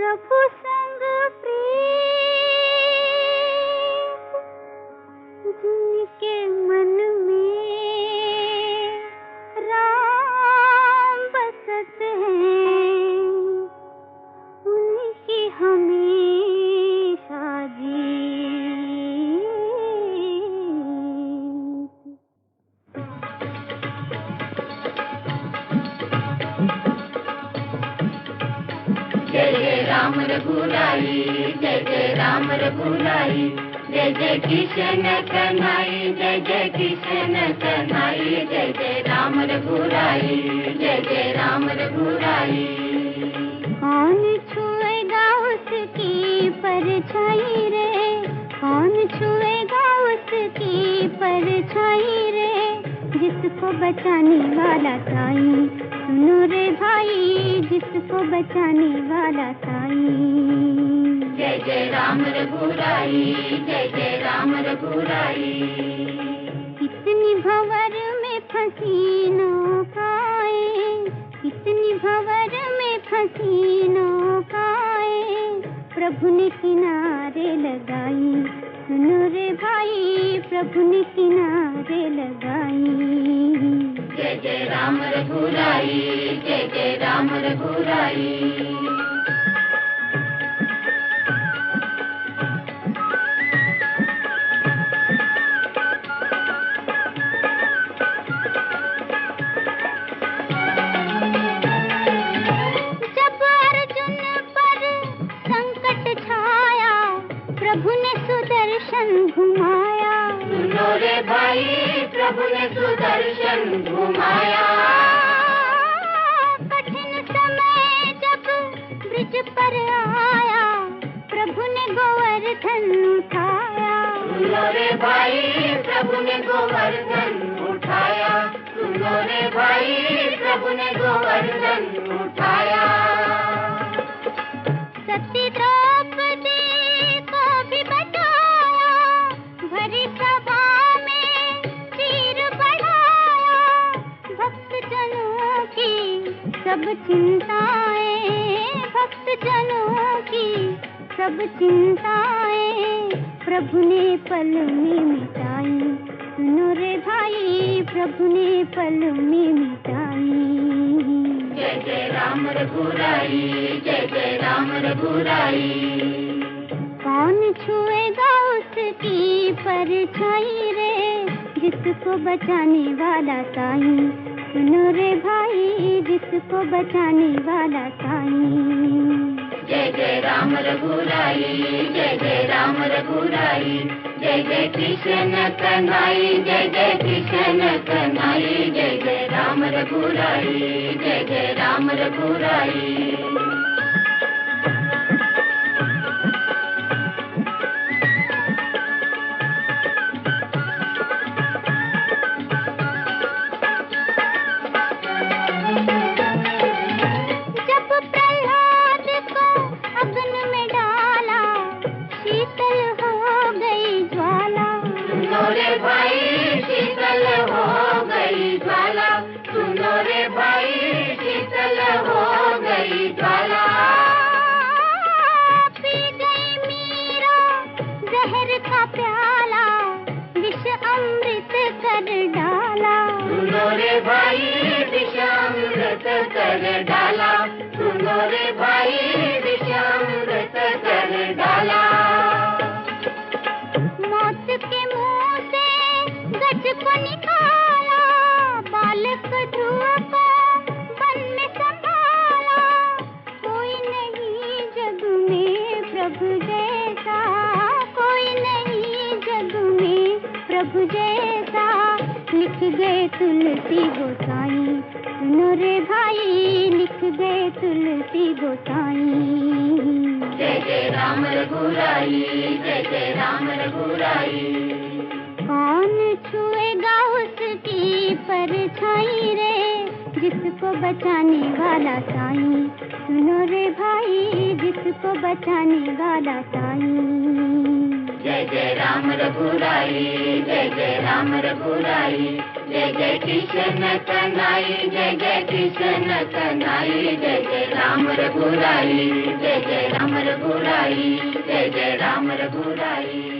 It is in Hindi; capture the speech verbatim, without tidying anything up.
प्रभु संग प्रीत जिनके मन में राम बसत हैं, उनकी हमेशा जीत। जय जय राम रघुराई, जय जय राम रघुराई, जय जय कृष्ण कन्हई, जय जय कृष्ण कन्हई, जय जय राम रघुराई, जय जय राम रघुराई। कौन छुएगा उसकी परछाई रे, कौन छुएगा उसकी परछाई रे, जिसको बचाने वाला साईं, सुनो रे भाई, जिसको बचाने वाला साईं। जय जय राम रघुराई, जय जय राम रघुराई। कितनी भंवर में फंसी नौकाएं, कितनी भंवर में फंसी नौकाएं, प्रभु ने किनारे लगाई, सुनो रे भाई, प्रभु ने किनारे लगाई। जय जय राम रघुराई, जय जय राम रघुराई। जब अर्जुन पर संकट छाया, प्रभु ने सुदर्शन घुमाया, सुनो रे भाई, प्रभु ने सुदर्शन घुमाया। कठिन समय जब ब्रिज पर आया, प्रभु ने गोवर्धन उठाया, सुनो रे भाई, प्रभु ने गोवर्धन उठाया, सुनो रे भाई, प्रभु ने गोवर्धन उठाया। सती द्रौपदी को भी बचाया, भरी सभा में तीर बढ़ाया, भक्त जनों की सब चिंताएं, भक्त जनों की सब चिंताएं, प्रभु ने पल में मिटाई, सुनो रे भाई, प्रभु ने पल में मिटाई। जय जय राम रघुराई, जय जय राम रघुराई। कौन छुएगा उसकी परछाई रे, जिसको बचाने वाला साईं, सुनो रे भाई, जिसको बचाने वाला साईं। जय जय राम रघुराई, जय जय राम रघुराई, जय जय कृष्ण कन्हई, जय जय कृष्ण कन्हई, जय जय राम रघुराई, जय जय राम रघुराई। जब प्रहलाद को अग्नि में डाला, शीतल हो गई ज्वाला, सुनो रे भाई, शीतल हो गई ज्वाला, सुनो रे भाई, शीतल हो गई ज्वाला। पी गई मीरा जहर का प्याला, विष अमृत कर डाला, सुनो रे भाई, विष अमृत कर डाला, सुनो रे भाई, विष अमृत कर डाला। मौत के मुंह से गज को निकाला, बालक ध्रुव को वन में संभाला, कोई नहीं जग में प्रभु जैसा, कोई नहीं जग में प्रभु जैसा, लिख गए तुलसी गोसाई, सुनो रे भाई, लिख गए तुलसी गोसाई। जय जय राम रघुराई, जय जय राम रघुराई। कौन छुएगा उसकी परछाई रे, जिसको बचाने वाला साईं, सुनो रे भाई, जिसको बचाने वाला साईं। जय जय राम रघुराई, जय जय राम रघुराई, जय जय कृष्ण कन्हई, जय जय कृष्ण कन्हई, जय जय राम रघुराई, जय जय राम रघुराई, जय जय राम रघुराई।